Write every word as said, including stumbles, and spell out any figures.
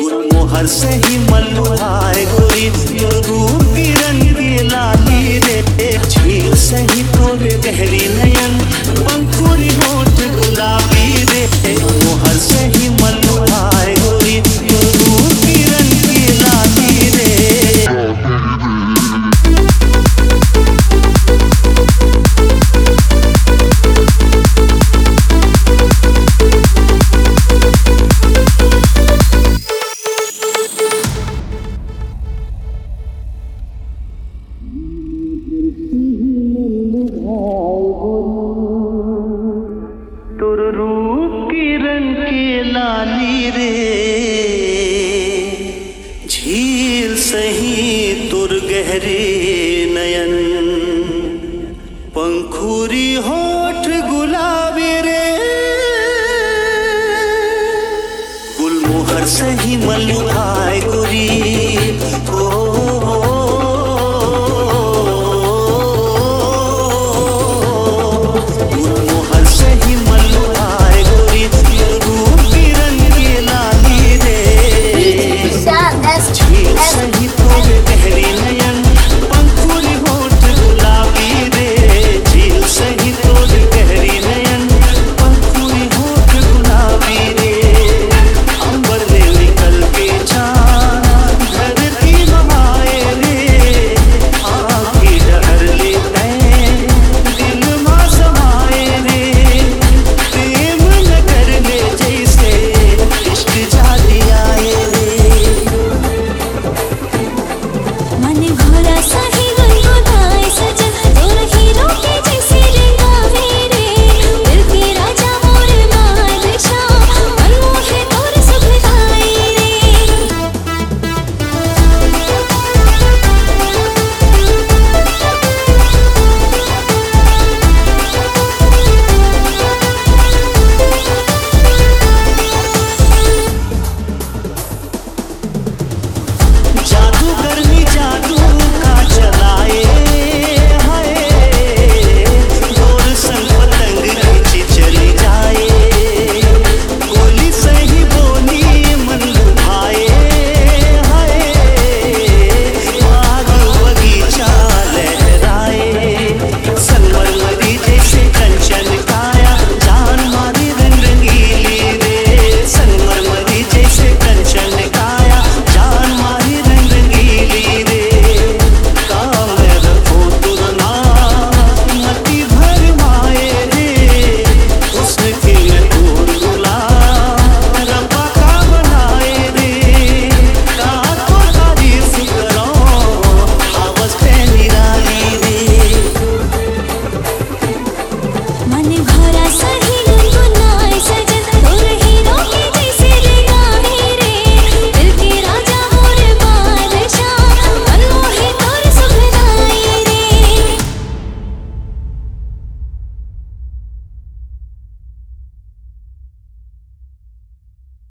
गुलमोहर से ही मलुहाए गोरी रूप किरण की लाली रे झील से ही तोरे गहरी नयन पंखुरी होठ गुलाबी रे गुलमोहर से ही मलुहाए गोरी रूप किरण की लाली रे तुर रूप किरण के लाली रे झील सही तुर गहरे नयन पंखुरी होठ गुलाबी रे गुलमोहर सही मलुहाए गोरी